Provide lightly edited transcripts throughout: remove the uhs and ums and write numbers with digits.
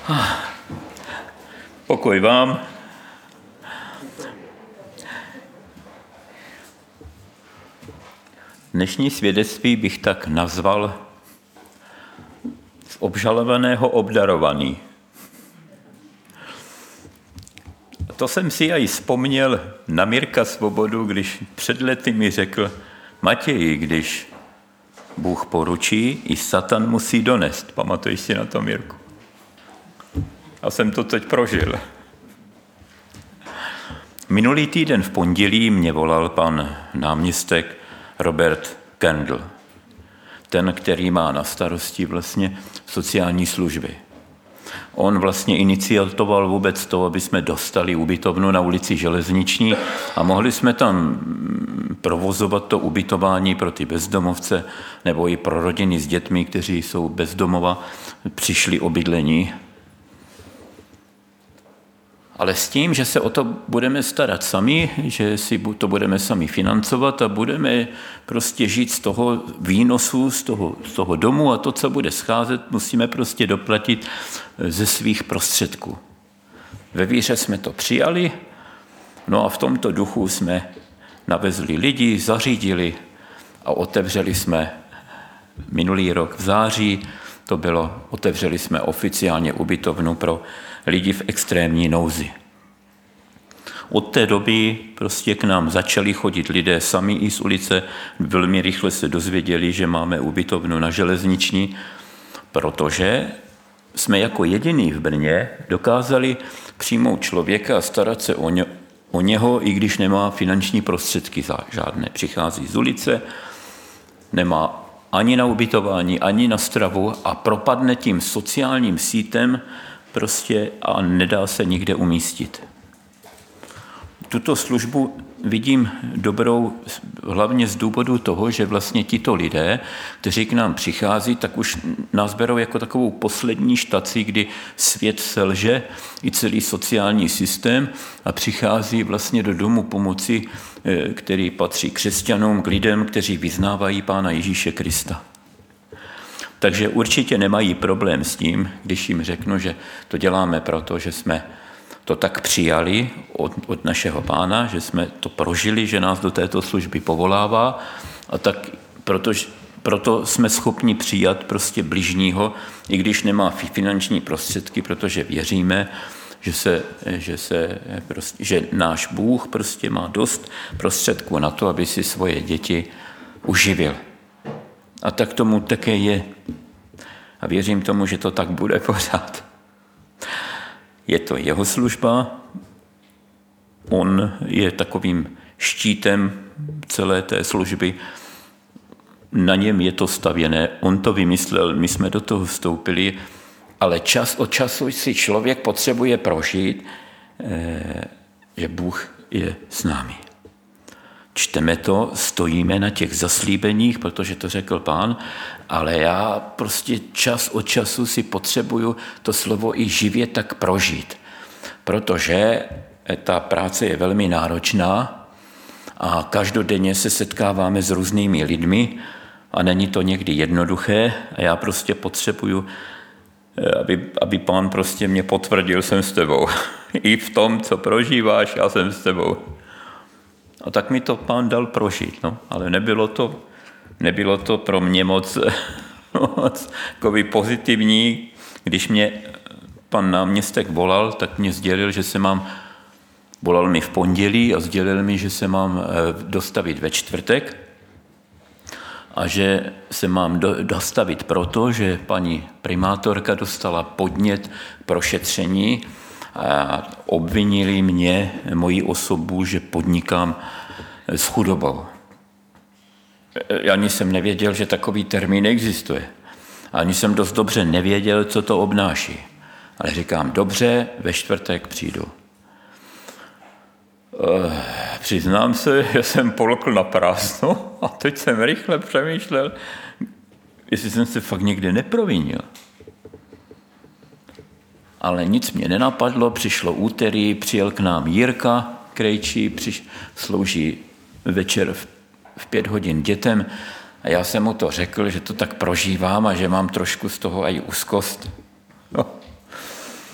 Pokoj vám. Dnešní svědectví bych tak nazval z obžalovaného obdarovaný. To jsem si aj vzpomněl na Mirka Svobodu, když před lety mi řekl: Matěji, když Bůh poručí, i Satan musí donést. Pamatuješ si na to, Mirku? Já jsem to teď prožil. Minulý týden v pondělí mě volal pan náměstek Robert Kendall. Ten, který má na starosti vlastně sociální služby. On vlastně inicioval vůbec to, aby jsme dostali ubytovnu na ulici Železniční a mohli jsme tam provozovat to ubytování pro ty bezdomovce nebo i pro rodiny s dětmi, kteří jsou bezdomova, přišli o bydlení. Ale s tím, že se o to budeme starat sami, že si to budeme sami financovat a budeme prostě žít z toho výnosu, z toho domu a to, co bude scházet, musíme prostě doplatit ze svých prostředků. Ve víře jsme to přijali, no a v tomto duchu jsme navezli lidi, zařídili a otevřeli jsme minulý rok v září, otevřeli jsme oficiálně ubytovnu pro lidi v extrémní nouzi. Od té doby prostě k nám začali chodit lidé sami i z ulice, velmi rychle se dozvěděli, že máme ubytovnu na Železniční, protože jsme jako jediný v Brně dokázali přijmout člověka a starat se o něho, i když nemá finanční prostředky žádné. Přichází z ulice, nemá ani na ubytování, ani na stravu a propadne tím sociálním sítem prostě a nedá se nikde umístit. Tuto službu vidím dobrou hlavně z důvodu toho, že vlastně tito lidé, kteří k nám přichází, tak už nás berou jako takovou poslední štaci, kdy svět selže i celý sociální systém a přichází vlastně do domu pomoci, který patří křesťanům, k lidem, kteří vyznávají Pána Ježíše Krista. Takže určitě nemají problém s tím, když jim řeknu, že to děláme proto, že jsme to tak přijali od našeho Pána, že jsme to prožili, že nás do této služby povolává a tak proto jsme schopni přijat prostě bližního, i když nemá finanční prostředky, protože věříme, že náš Bůh prostě má dost prostředků na to, aby si svoje děti uživil. A tak tomu také je. A věřím tomu, že to tak bude pořád. Je to jeho služba, on je takovým štítem celé té služby, na něm je to stavěné, on to vymyslel, my jsme do toho vstoupili, ale čas od času si člověk potřebuje prožít, že Bůh je s námi. Čteme to, stojíme na těch zaslíbeních, protože to řekl Pán, ale já prostě čas od času si potřebuju to slovo i živě tak prožít, protože ta práce je velmi náročná a každodenně se setkáváme s různými lidmi a není to někdy jednoduché a já prostě potřebuju, aby Pán prostě mě potvrdil, jsem s tebou. I v tom, co prožíváš, já jsem s tebou. A tak mi to Pán dal prožít, no. Ale nebylo to pro mě moc pozitivní. Když mě pan náměstek volal, tak mě sdělil, že volal mi v pondělí a sdělil mi, že se mám dostavit ve čtvrtek a že se mám dostavit proto, že paní primátorka dostala podnět pro šetření a obvinili mě, moji osobu, že podnikám s chudobou. Ani jsem nevěděl, že takový termín existuje. Ani jsem dost dobře nevěděl, co to obnáší. Ale říkám, dobře, ve čtvrtek přijdu. Přiznám se, že jsem polkl na prázdno a teď jsem rychle přemýšlel, jestli jsem se fakt někde neprovinil. Ale nic mě nenapadlo, přišlo úterý, přijel k nám Jirka Krejčí, slouží večer v 5 hodin dětem a já jsem mu to řekl, že to tak prožívám a že mám trošku z toho i úzkost. No.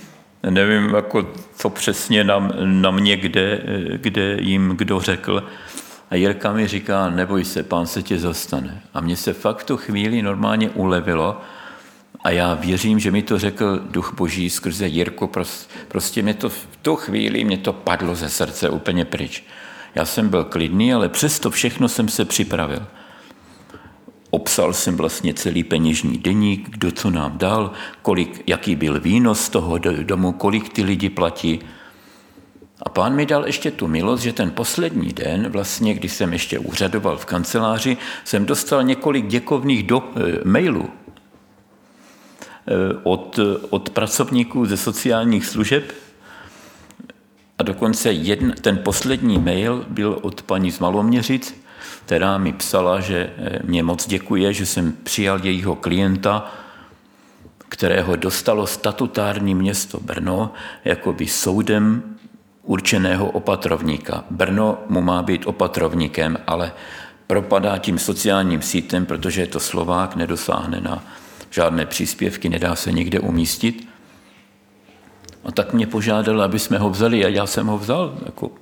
Nevím, jako, co přesně na mě, kde jim kdo řekl. A Jirka mi říká, neboj se, Pán se tě zastane. A mně se fakt v tu chvíli normálně ulevilo a já věřím, že mi to řekl Duch Boží skrze Jirku. Prostě mě to v tu chvíli mě to padlo ze srdce úplně pryč. Já jsem byl klidný, ale přesto všechno jsem se připravil. Obsal jsem vlastně celý peněžní deník, kdo co nám dal, jaký byl výnos z toho domu, kolik ty lidi platí. A Pán mi dal ještě tu milost, že ten poslední den, vlastně, když jsem ještě úřadoval v kanceláři, jsem dostal několik děkovných mailů od pracovníků ze sociálních služeb. A dokonce ten poslední mail byl od paní z Maloměřic, která mi psala, že mě moc děkuje, že jsem přijal jejího klienta, kterého dostalo statutární město Brno jakoby soudem určeného opatrovníka. Brno mu má být opatrovníkem, ale propadá tím sociálním sítem, protože je to Slovák, nedosáhne na žádné příspěvky, nedá se nikde umístit. A tak mě požádal, aby jsme ho vzali a já jsem ho vzal.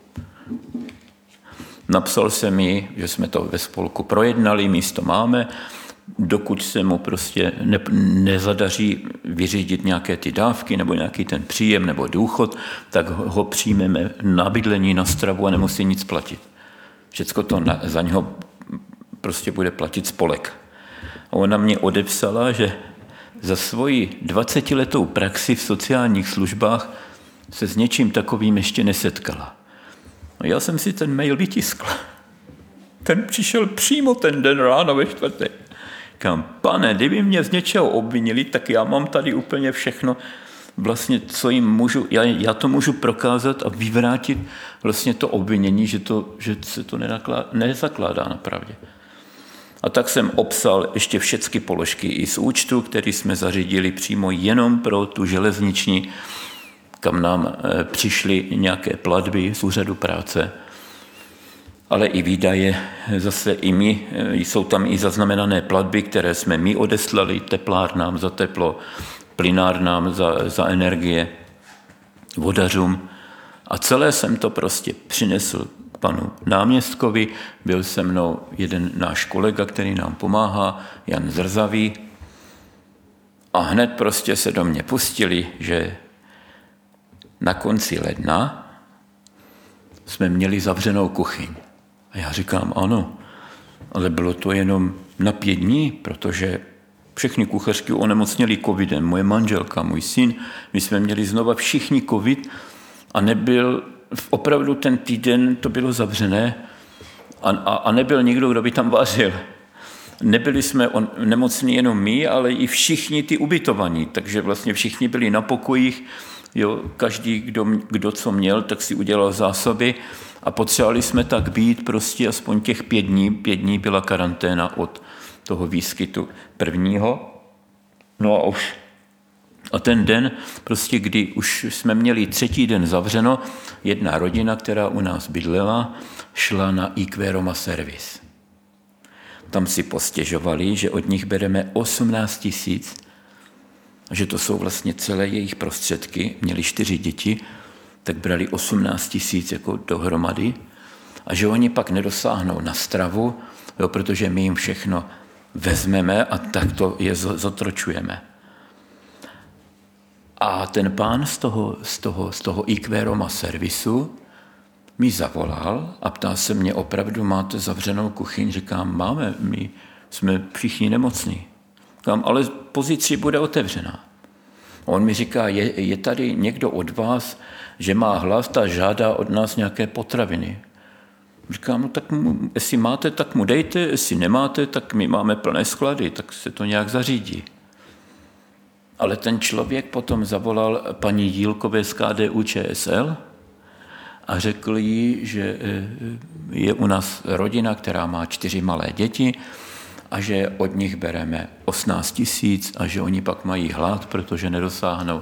Napsal jsem jí, že jsme to ve spolku projednali, místo máme, dokud se mu prostě nezadaří vyřídit nějaké ty dávky nebo nějaký ten příjem nebo důchod, tak ho přijmeme na bydlení, na stravu a nemusí nic platit. Všecko to za něho prostě bude platit spolek. A ona mě odepsala, že za svoji 20letou praxi v sociálních službách se s něčím takovým ještě nesetkala. A já jsem si ten mail vytiskl. Ten přišel přímo ten den ráno ve čtvrtek. Říkám, Pane, kdyby mě z něčeho obvinili, tak já mám tady úplně všechno, vlastně, co jim můžu, já to můžu prokázat a vyvrátit vlastně to obvinění, že se to nezakládá na pravdě. A tak jsem obsal ještě všechny položky i z účtu, který jsme zařídili přímo jenom pro tu železniční, kam nám přišly nějaké platby z úřadu práce, ale i výdaje, zase i my, jsou tam i zaznamenané platby, které jsme my odeslali teplárnám za teplo, plynárnám za energie, vodařům. A celé jsem to prostě přinesl k panu náměstkovi, byl se mnou jeden náš kolega, který nám pomáhá, Jan Zrzavý, a hned prostě se do mě pustili, že na konci ledna jsme měli zavřenou kuchyň. A já říkám, ano, ale bylo to jenom na 5 dní, protože všechny kuchařky onemocněly covidem. Moje manželka, můj syn, my jsme měli znova všichni covid a nebyl, opravdu ten týden to bylo zavřené a nebyl nikdo, kdo by tam vařil. Nebyli jsme nemocní jenom my, ale i všichni ty ubytovaní, takže vlastně všichni byli na pokojích, jo, každý, kdo co měl, tak si udělal zásoby a potřebovali jsme tak být prostě aspoň těch 5 dní. 5 dní byla karanténa od toho výskytu prvního. No a ten den, prostě kdy už jsme měli 3. den zavřeno, jedna rodina, která u nás bydlela, šla na IQ Roma servis. Tam si postěžovali, že od nich bereme 18 000, že to jsou vlastně celé jejich prostředky, měli 4 děti, tak brali 18 000 jako dohromady a že oni pak nedosáhnou na stravu, jo, protože my jim všechno vezmeme a tak to je zotročujeme. A ten pán z toho IQ Roma servisu mi zavolal a ptá se mě, opravdu máte zavřenou kuchyň? Říkám, máme, my jsme všichni nemocní. Říkám, ale pozítří bude otevřená. On mi říká, je tady někdo od vás, že má hlad a žádá od nás nějaké potraviny. Říkám, no tak jestli máte, tak mu dejte, jestli nemáte, tak my máme plné sklady, tak se to nějak zařídí. Ale ten člověk potom zavolal paní Jílkové z KDU ČSL a řekl jí, že je u nás rodina, která má 4 malé děti a že od nich bereme 18 000 a že oni pak mají hlad, protože nedosáhnou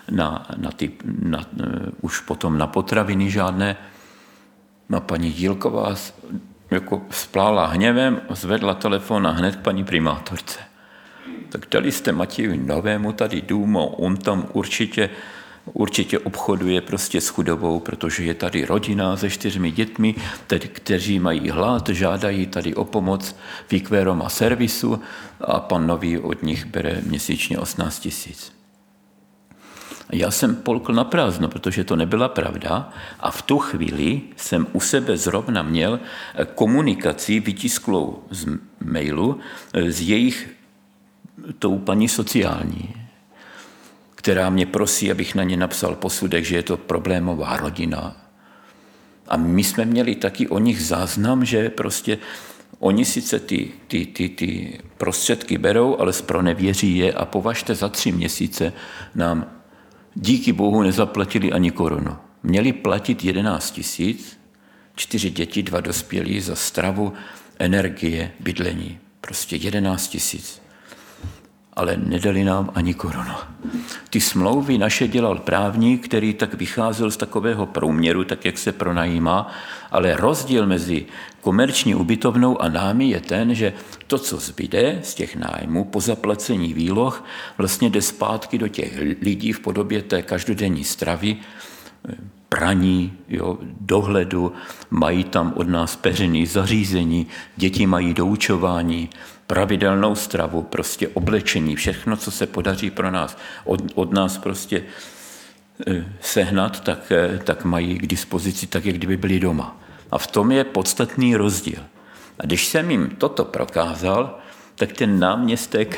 už potom na potraviny žádné. No paní Dílková jako splála hněvem, zvedla telefon a hned k paní primátorce. Tak dali jste Matěji Novému tady dům, on tam určitě určitě obchoduje prostě s chudobou, protože je tady rodina se 4 dětmi, kteří mají hlad, žádají tady o pomoc v Equeroma servisu a pan Nový od nich bere měsíčně 18 000. Já jsem polkl na prázdno, protože to nebyla pravda a v tu chvíli jsem u sebe zrovna měl komunikaci vytisklou z mailu s jejich tou paní sociální, která mě prosí, abych na ně napsal posudek, že je to problémová rodina. A my jsme měli taky o nich záznam, že prostě oni sice ty prostředky berou, ale zpronevěří je a považte za 3 měsíce nám díky Bohu nezaplatili ani korunu. Měli platit 11 000, 4 děti, 2 dospělí za stravu, energie, bydlení. Prostě 11 000. Ale nedali nám ani korunu. Ty smlouvy naše dělal právník, který tak vycházel z takového průměru, tak jak se pronajímá, ale rozdíl mezi komerční ubytovnou a námi je ten, že to, co zbyde z těch nájmů po zaplacení výloh, vlastně jde zpátky do těch lidí v podobě té každodenní stravy, praní, dohledu, mají tam od nás peřený zařízení, děti mají doučování, pravidelnou stravu, prostě oblečení, všechno, co se podaří pro nás, od nás prostě sehnat, tak mají k dispozici tak, jak kdyby byli doma. A v tom je podstatný rozdíl. A když jsem jim toto prokázal, tak ten náměstek,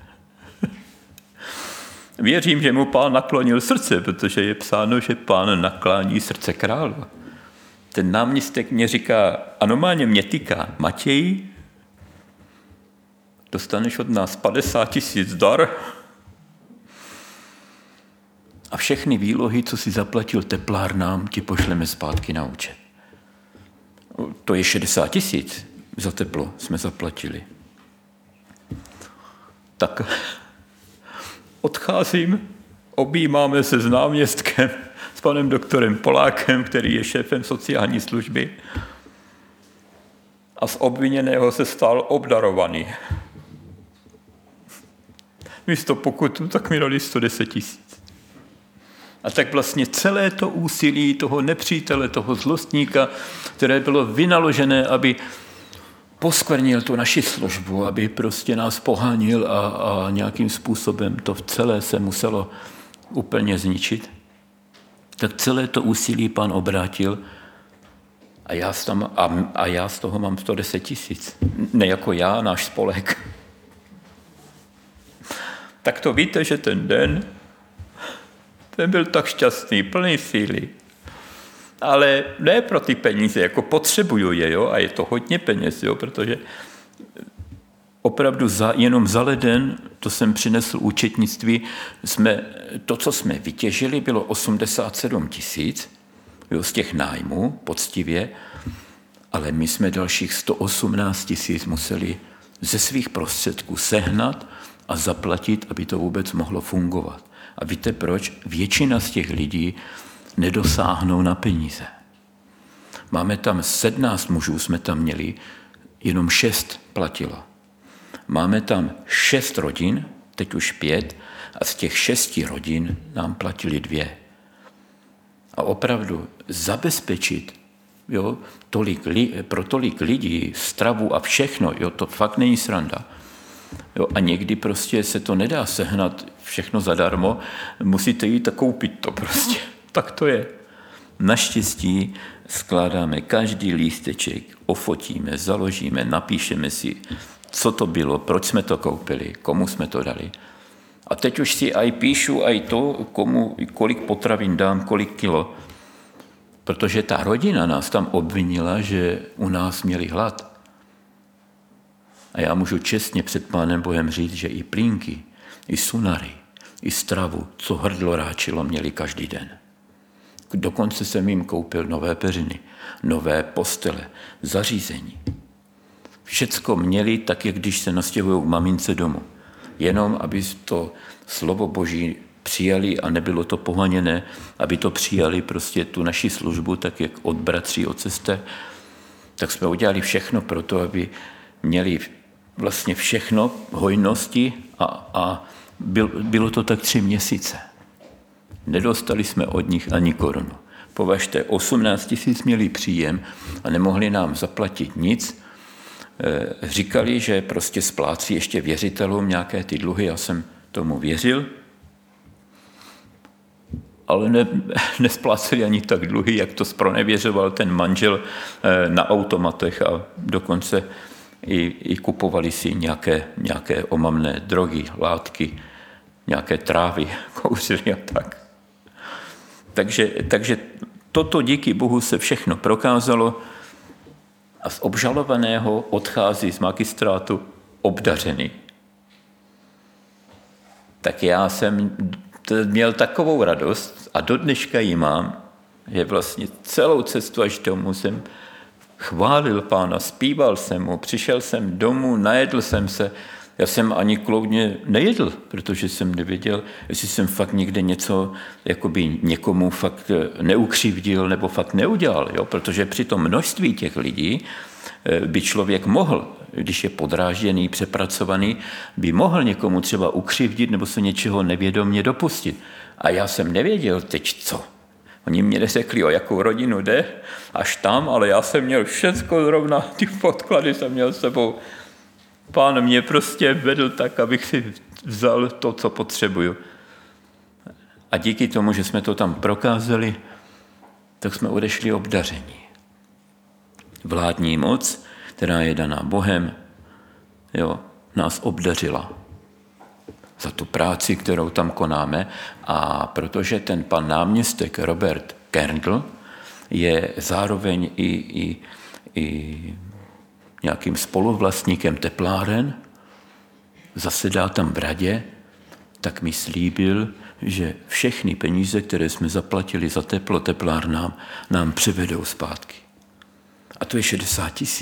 věřím, že mu pán naklonil srdce, protože je psáno, že pán naklání srdce králu. Ten náměstek mě říká, a normálně mě týká, Matěj, dostaneš od nás 50 000 dar a všechny výlohy, co si zaplatil teplárnám, ti pošleme zpátky na účet. To je 60 000 za teplo jsme zaplatili. Tak odcházím, objímáme se s náměstkem, s panem doktorem Polákem, který je šéfem sociální služby a z obviněného se stal obdarovaný. Místo pokutu tak mi dali 110 000. A tak vlastně celé to úsilí toho nepřítele, toho zlostníka, které bylo vynaložené, aby poskvrnil tu naši službu, aby prostě nás pohánil a nějakým způsobem to celé se muselo úplně zničit, tak celé to úsilí pán obrátil a já z toho mám 110 000. Ne jako já, náš spolek. Tak to víte, že ten den, ten byl tak šťastný, plný síly. Ale ne pro ty peníze, jako potřebuju je, a je to hodně peněz, protože opravdu jenom za leden, to jsem přinesl účetnictví, to, co jsme vytěžili, bylo 87 000 z těch nájmů, poctivě, ale my jsme dalších 118 000 museli ze svých prostředků sehnat a zaplatit, aby to vůbec mohlo fungovat. A víte proč? Většina z těch lidí nedosáhnou na peníze. Máme tam 17 mužů, jsme tam měli, jenom 6 platilo. Máme tam 6 rodin, teď už 5, a z těch 6 rodin nám platili 2. A opravdu zabezpečit pro tolik lidí stravu a všechno, to fakt není sranda. A někdy prostě se to nedá sehnat všechno zadarmo, musíte jít a koupit to prostě. Tak to je. Naštěstí skládáme každý lísteček, ofotíme, založíme, napíšeme si, co to bylo, proč jsme to koupili, komu jsme to dali. A teď už si aj píšu, aj to, kolik potravin dám, kolik kilo. Protože ta rodina nás tam obvinila, že u nás měli hlad. A já můžu čestně před Pánem Bohem říct, že i plínky, i sunary, i stravu, co hrdlo ráčilo, měli každý den. Dokonce jsem jim koupil nové peřiny, nové postele, zařízení. Všecko měli tak, jak když se nastěhují k mamince domů. Jenom, aby to slovo Boží přijali a nebylo to pohaněné, aby to přijali prostě tu naši službu, tak jak od bratří, od sester, tak jsme udělali všechno pro to, aby měli vlastně všechno hojnosti a bylo to tak 3 měsíce. Nedostali jsme od nich ani korunu. Považte, 18 000 měli příjem a nemohli nám zaplatit nic. Říkali, že prostě splácí ještě věřitelům nějaké ty dluhy, já jsem tomu věřil, ale nespláceli ani tak dluhy, jak to zpronevěřoval ten manžel na automatech a dokonce i kupovali si nějaké omamné drogy, látky, nějaké trávy, kouřili a tak. Takže toto díky Bohu se všechno prokázalo a z obžalovaného odchází z magistrátu obdařený. Tak já jsem měl takovou radost a do dneška ji mám, že vlastně celou cestu až domů jsem chválil Pána, zpíval jsem mu, přišel jsem domů, najedl jsem se. Já jsem ani kloudně nejedl, protože jsem nevěděl, jestli jsem fakt někde něco jakoby někomu fakt neukřivdil nebo fakt neudělal. Jo? Protože při tom množství těch lidí by člověk mohl, když je podrážděný, přepracovaný, by mohl někomu třeba ukřivdit nebo se něčeho nevědomě dopustit. A já jsem nevěděl teď co. Oni mě neřekli, o jakou rodinu jde, až tam, ale já jsem měl všecko zrovna, ty podklady jsem měl s sebou. Pán mě prostě vedl tak, abych si vzal to, co potřebuju. A díky tomu, že jsme to tam prokázali, tak jsme odešli obdaření. Vládní moc, která je daná Bohem, jo, nás obdařila za tu práci, kterou tam konáme. A protože ten pan náměstek Robert Kerndl je zároveň i nějakým spoluvlastníkem tepláren, zasedá tam v radě, tak mi slíbil, že všechny peníze, které jsme zaplatili za teplo teplárnám, nám převedou zpátky. A to je 60 000.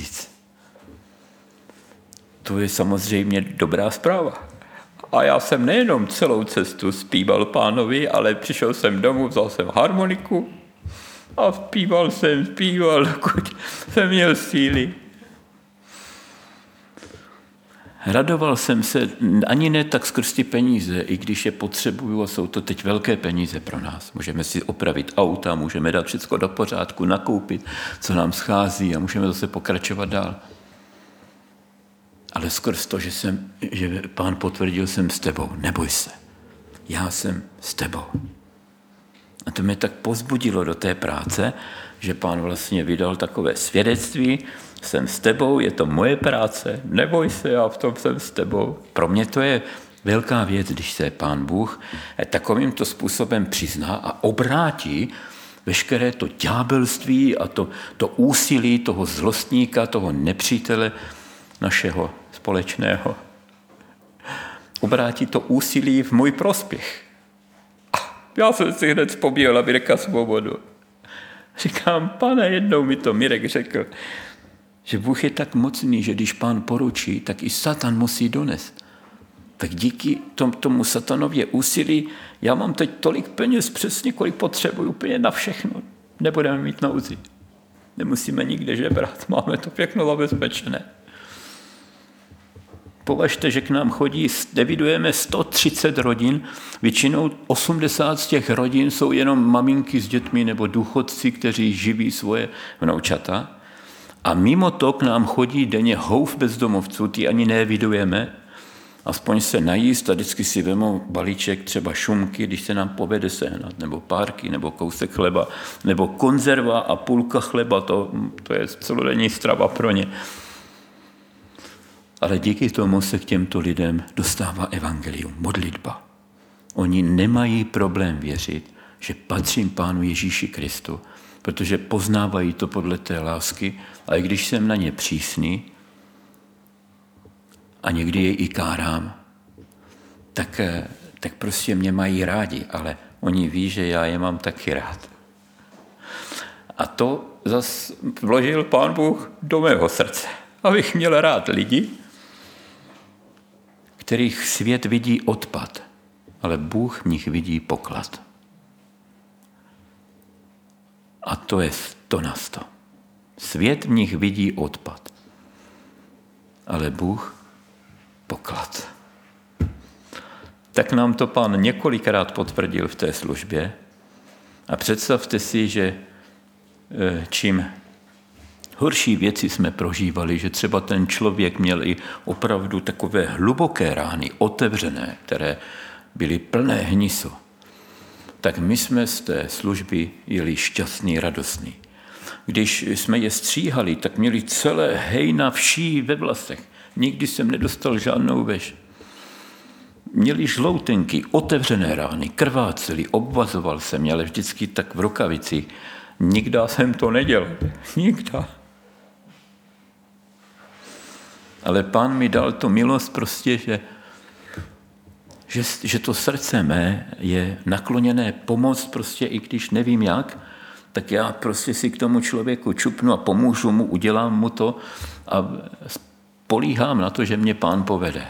To je samozřejmě dobrá zpráva. A já jsem nejenom celou cestu zpíval Pánovi, ale přišel jsem domů, vzal jsem harmoniku a zpíval, dokud jsem měl síly. Radoval jsem se ani ne tak skrz ty peníze, i když je potřebuju a jsou to teď velké peníze pro nás. Můžeme si opravit auta, můžeme dát všechno do pořádku, nakoupit, co nám schází a můžeme zase pokračovat dál. Ale skrz to, že Pán potvrdil, jsem s tebou, neboj se, já jsem s tebou. A to mě tak povzbudilo do té práce, že Pán vlastně vydal takové svědectví, jsem s tebou, je to moje práce, neboj se, já v tom jsem s tebou. Pro mě to je velká věc, když se Pán Bůh takovýmto způsobem přizná a obrátí veškeré to ďábelství a to úsilí toho zlostníka, toho nepřítele našeho společného. Obrátí to úsilí v můj prospěch. A já jsem si hned vzpomněl na Mirka Svobodu. Říkám, Pane, jednou mi to Mirek řekl, že Bůh je tak mocný, že když Pán poručí, tak i Satan musí donést. Tak díky tomu satanově úsilí, já mám teď tolik peněz přesně, kolik potřebuju, úplně na všechno. Nebudeme mít nouzi. Nemusíme nikde žebrat, máme to všechno zabezpečené. Považte, že k nám chodí, evidujeme 130 rodin, většinou 80 z těch rodin jsou jenom maminky s dětmi nebo důchodci, kteří živí svoje vnoučata. A mimo to k nám chodí denně houf bezdomovců, ty ani neevidujeme, aspoň se najíst a vždycky si vemou balíček třeba šunky, když se nám povede sehnat, nebo párky, nebo kousek chleba, nebo konzerva a půlka chleba, to je celodenní strava pro ně. Ale díky tomu se k těmto lidem dostává evangelium, modlitba. Oni nemají problém věřit, že patřím Pánu Ježíši Kristu, protože poznávají to podle té lásky a i když jsem na ně přísný a někdy je i kárám, tak prostě mě mají rádi, ale oni ví, že já je mám taky rád. A to zas vložil Pán Bůh do mého srdce, abych měl rád lidi, kterých svět vidí odpad, ale Bůh v nich vidí poklad. A to je 100 na 100. Svět v nich vidí odpad, ale Bůh poklad. Tak nám to Pán několikrát potvrdil v té službě. A představte si, že čím horší věci jsme prožívali, že třeba ten člověk měl i opravdu takové hluboké rány, otevřené, které byly plné hnisu, tak my jsme z té služby jeli šťastný, radostný. Když jsme je stříhali, tak měli celé hejna vší ve vlasech. Nikdy jsem nedostal žádnou veš. Měli žloutenky, otevřené rány, krváceli, obvazoval jsem, ale vždycky tak v rukavici. Nikdy jsem to nedělal. Nikdy. Ale Pán mi dal tu milost prostě, že to srdce mé je nakloněné pomoct prostě, i když nevím jak, tak já prostě si k tomu člověku čupnu a pomůžu mu, udělám mu to a spolíhám na to, že mě Pán povede.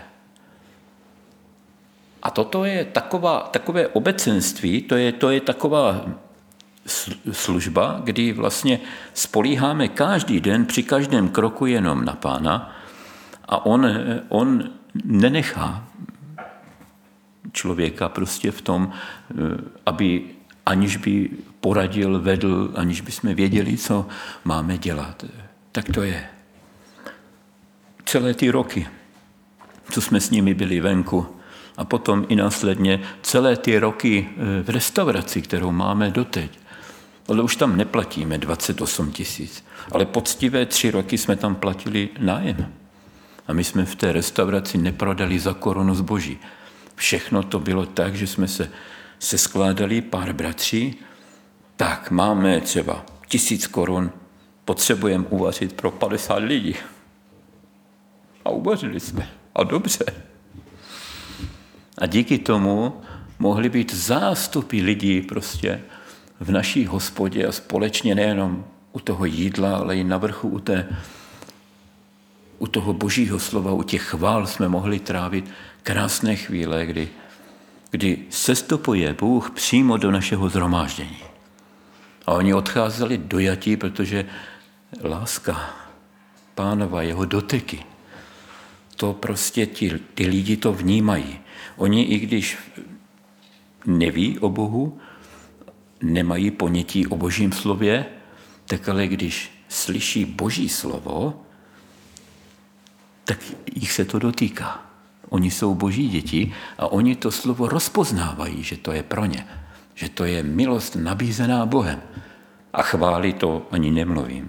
A toto je takové obecenství, to je taková služba, kdy vlastně spolíháme každý den při každém kroku jenom na Pána a on nenechá člověka prostě v tom, aniž by poradil, vedl, aniž by jsme věděli, co máme dělat. Tak to je. Celé ty roky, co jsme s nimi byli venku, a potom i následně celé ty roky v restauraci, kterou máme doteď. Ale už tam neplatíme 28 000, ale poctivé 3 roky jsme tam platili nájem. A my jsme v té restauraci neprodali za korunu zboží. Všechno to bylo tak, že jsme se skládali pár bratří, tak máme třeba 1000 korun, potřebujeme uvařit pro 50 lidí. A uvařili jsme. A dobře. A díky tomu mohly být zástupy lidí prostě v naší hospodě a společně nejenom u toho jídla, ale i na vrchu u toho Božího slova, u těch chvál jsme mohli trávit krásné chvíle, kdy sestupuje Bůh přímo do našeho shromáždění. A oni odcházeli dojatí, protože láska Pánova, jeho doteky, to prostě ty lidi to vnímají. Oni, i když neví o Bohu, nemají ponětí o Božím slově, tak ale když slyší Boží slovo, tak jich se to dotýká. Oni jsou Boží děti a oni to slovo rozpoznávají, že to je pro ně, že to je milost nabízená Bohem. A chvály to ani nemluvím.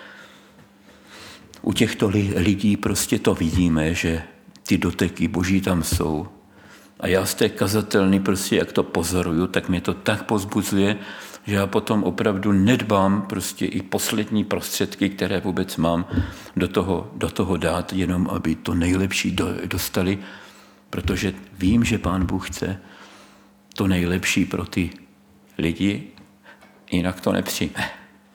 U těchto lidí prostě to vidíme, že ty doteky Boží tam jsou. A já z té kazatelny prostě, jak to pozoruju, tak mě to tak pozbuzuje, že já potom opravdu nedbám prostě i poslední prostředky, které vůbec mám, do toho dát, jenom aby to nejlepší dostali, protože vím, že Pán Bůh chce to nejlepší pro ty lidi, jinak to nepřijme.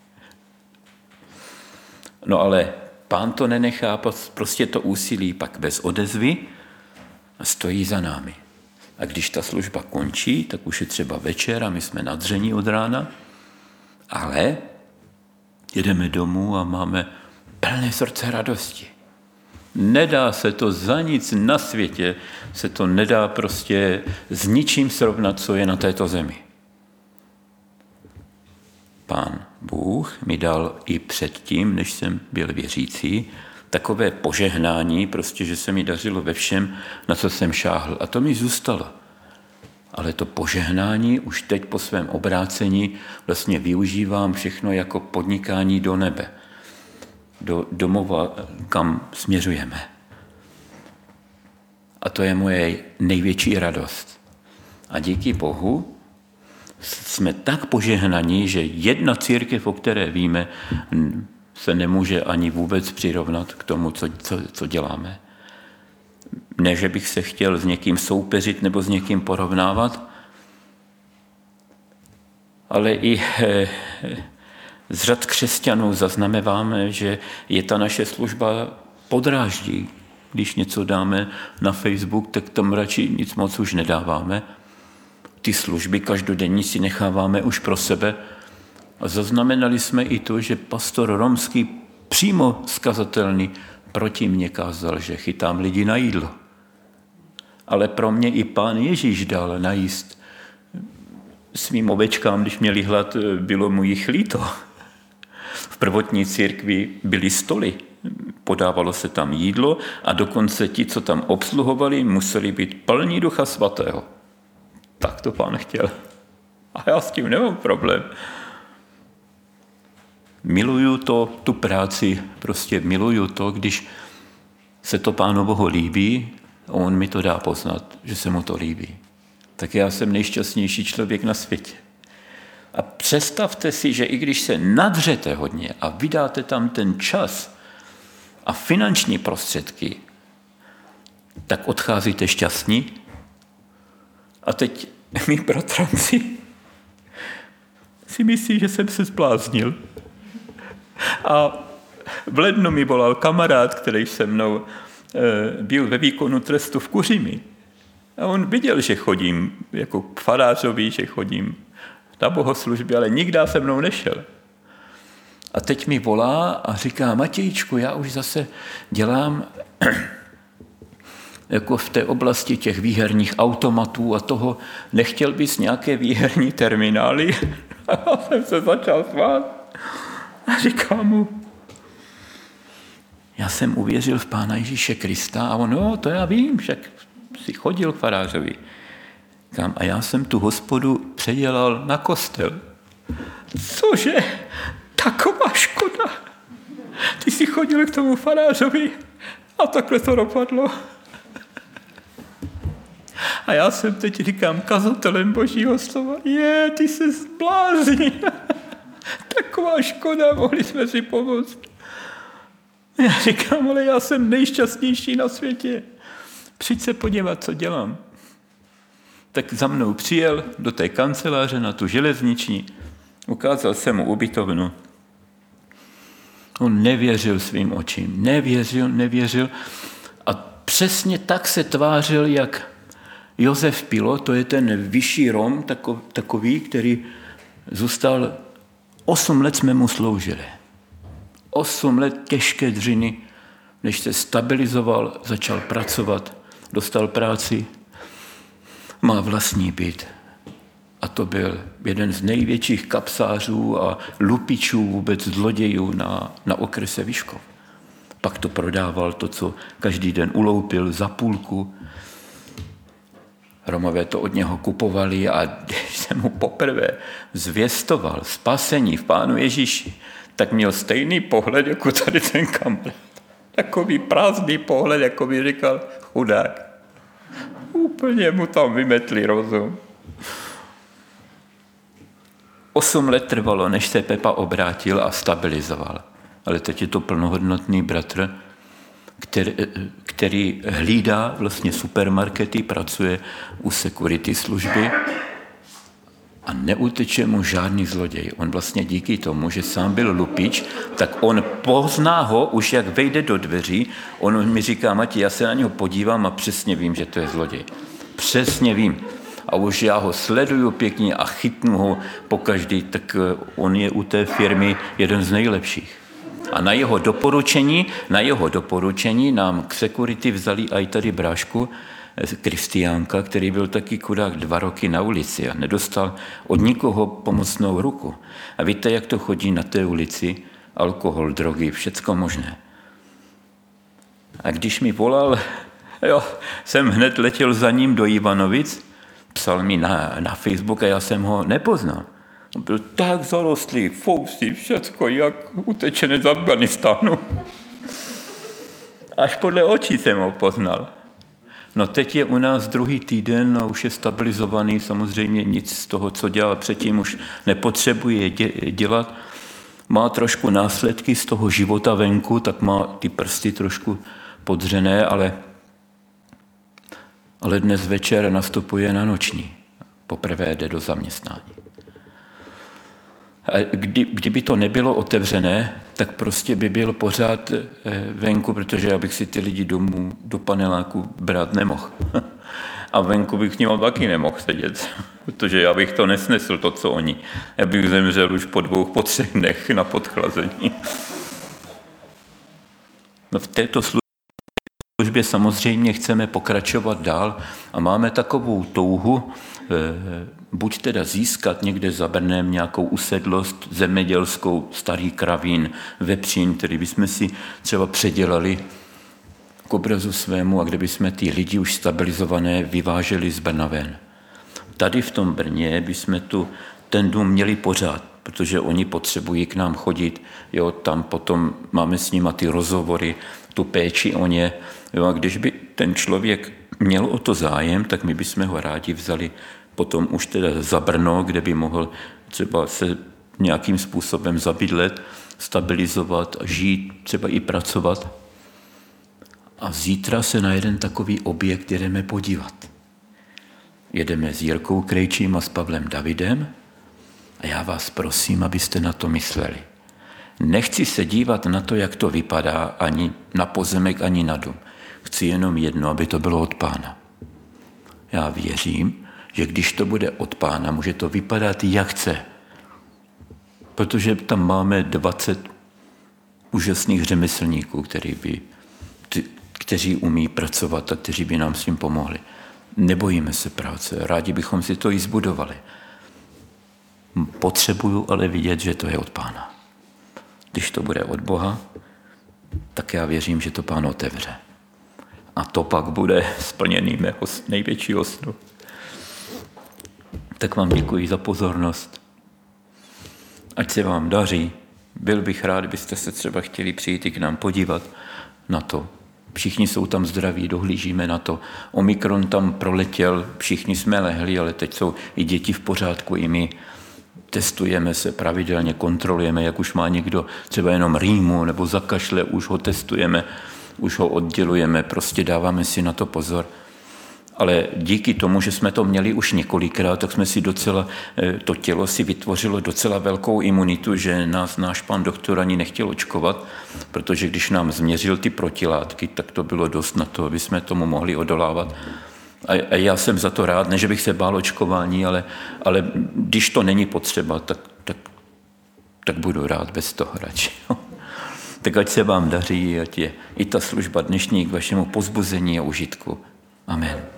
No ale Pán to nenechá, prostě to úsilí pak bez odezvy a stojí za námi. A když ta služba končí, tak už je třeba večer a my jsme nadření od rána, ale jedeme domů a máme plné srdce radosti. Nedá se to za nic na světě, se to nedá prostě s ničím srovnat, co je na této zemi. Pán Bůh mi dal i předtím, než jsem byl věřící, takové požehnání, prostě, že se mi dařilo ve všem, na co jsem šáhl. A to mi zůstalo. Ale to požehnání už teď po svém obrácení vlastně využívám všechno jako podnikání do nebe. Do domova, kam směřujeme. A to je moje největší radost. A díky Bohu jsme tak požehnaní, že jedna církev, o které víme, se nemůže ani vůbec přirovnat k tomu, co děláme. Ne, že bych se chtěl s někým soupeřit nebo s někým porovnávat, ale i z řad křesťanů zaznamenáváme, že je ta naše služba podráždí. Když něco dáme na Facebook, tak tam radši nic moc už nedáváme. Ty služby každodenní si necháváme už pro sebe. A zaznamenali jsme i to, že pastor romský přímo zkazatelný proti mně kázal, že chytám lidi na jídlo. ale pro mě i Pán Ježíš dal najíst svým ovečkám, když měli hlad, bylo mu jich líto. V prvotní církvi byly stoly, podávalo se tam jídlo a dokonce ti, co tam obsluhovali, museli být plní Ducha Svatého. Tak to Pán chtěl. A já s tím nemám problém. Miluju tu práci, prostě miluju to, když se to Pánu Bohu líbí, on mi to dá poznat, že se mu to líbí. Tak já jsem nejšťastnější člověk na světě. A představte si, že i když se nadřete hodně a vydáte tam ten čas a finanční prostředky, tak odcházíte šťastní. A teď mý bratranci si myslí, že jsem se zbláznil. A v lednu mi volal kamarád, který se mnou byl ve výkonu trestu v Kuřimi. A on viděl, že chodím jako k farářovi, že chodím na bohoslužby, ale nikdy se mnou nešel. A teď mi volá a říká, Matějčku, já už zase dělám jako v té oblasti těch výherních automatů a toho, nechtěl bys nějaké výherní terminály? A já jsem se začal smát. A říkám mu, já jsem uvěřil v Pána Ježíše Krista a on, no, to já vím, však si chodil k farářovi. A já jsem tu hospodu předělal na kostel. Cože? Taková škoda. Ty jsi chodil k tomu farářovi a takhle to dopadlo. A já jsem teď říkám kazatelem Božího slova, ty se zbláznil. Taková škoda, mohli jsme si pomoct. Já říkám, ale já jsem nejšťastnější na světě. Přijď se podívat, co dělám. Tak za mnou přijel do té kanceláře na tu železniční, ukázal jsem mu ubytovnu. On nevěřil svým očím, nevěřil. A přesně tak se tvářil, jak Josef Pilo, to je ten vyšší Rom, takový, který zůstal, 8 let jsme mu sloužili. 8 let těžké dřiny, než se stabilizoval, začal pracovat, dostal práci, má vlastní byt. A to byl jeden z největších kapsářů a lupičů, vůbec zlodějů na okrese Vyškov. Pak to prodával, to, co každý den uloupil za půlku. Romové to od něho kupovali a když jsem mu poprvé zvěstoval spasení v Pánu Ježíši, tak měl stejný pohled jako tady ten kamarád. Takový prázdný pohled, jako by říkal chudák. Úplně mu tam vymetli rozum. 8 let trvalo, než se Pepa obrátil a stabilizoval. Ale teď je to plnohodnotný bratr, který hlídá vlastně supermarkety, pracuje u security služby a neuteče mu žádný zloděj. On vlastně díky tomu, že sám byl lupič, tak on pozná ho, už jak vejde do dveří, on mi říká, Mati, já se na něho podívám a přesně vím, že to je zloděj. Přesně vím. A už já ho sleduju pěkně a chytnu ho pokaždý, tak on je u té firmy jeden z nejlepších. A na jeho doporučení nám k security vzali i tady brášku Kristiánka, který byl taky chudák 2 roky na ulici a nedostal od nikoho pomocnou ruku. A víte, jak to chodí na té ulici? Alkohol, drogy, všecko možné. A když mi volal, jsem hned letěl za ním do Ivanovic, psal mi na Facebook a já jsem ho nepoznal. On byl tak zarostlý, fousy, všecko, jak utečenec z Afganistánu. Až podle očí jsem ho poznal. No teď je u nás 2. týden a už je stabilizovaný, samozřejmě nic z toho, co dělal předtím, už nepotřebuje dělat. Má trošku následky z toho života venku, tak má ty prsty trošku podřené, ale dnes večer nastupuje na noční. Poprvé jde do zaměstnání. A kdyby to nebylo otevřené, tak prostě by byl pořád venku, protože já bych si ty lidi domů do paneláku brát nemohl. A venku bych s ním taky nemohl sedět, protože já bych to nesnesl, to, co oni. Já bych zemřel už po 2, po 3 dnech na podchlazení. No v této službě samozřejmě chceme pokračovat dál a máme takovou touhu, buď teda získat někde za Brnem nějakou usedlost zemědělskou, starý kravín, vepřín, který bychom si třeba předělali k obrazu svému a kde bychom ty lidi už stabilizované vyváželi z Brna ven. Tady v tom Brně bychom ten dům měli pořád, protože oni potřebují k nám chodit, jo, tam potom máme s nima ty rozhovory, tu péči o ně. Jo, a když by ten člověk měl o to zájem, tak my bychom ho rádi vzali potom už teda za Brno, kde by mohl třeba se nějakým způsobem zabydlet, stabilizovat a žít, třeba i pracovat. A zítra se na jeden takový objekt jedeme podívat. Jedeme s Jirkou Krejčím a s Pavlem Davidem a já vás prosím, abyste na to mysleli. Nechci se dívat na to, jak to vypadá, ani na pozemek, ani na dům. Chci jenom jedno, aby to bylo od Pána. Já věřím, že když to bude od Pána, může to vypadat jak chce. Protože tam máme 20 úžasných řemeslníků, kteří umí pracovat a kteří by nám s tím pomohli. Nebojíme se práce, rádi bychom si to i zbudovali. Potřebuju ale vidět, že to je od Pána. Když to bude od Boha, tak já věřím, že to Pán otevře. A to pak bude splněný mého největšího snu. Tak vám děkuji za pozornost. Ať se vám daří. Byl bych rád, kdybyste se třeba chtěli přijít i k nám podívat na to. Všichni jsou tam zdraví, dohlížíme na to. Omikron tam proletěl, všichni jsme lehli, ale teď jsou i děti v pořádku, i my. Testujeme se pravidelně, kontrolujeme, jak už má někdo třeba jenom rýmu nebo zakašle, už ho testujeme, už ho oddělujeme, prostě dáváme si na to pozor. Ale díky tomu, že jsme to měli už několikrát, tak jsme si to tělo si vytvořilo docela velkou imunitu, že nás náš pan doktor ani nechtěl očkovat, protože když nám změřil ty protilátky, tak to bylo dost na to, aby jsme tomu mohli odolávat. A já jsem za to rád, ne, že bych se bál očkování, ale když to není potřeba, tak budu rád bez toho radši. Tak ať se vám daří, ať je i ta služba dnešní k vašemu povzbuzení a užitku. Amen.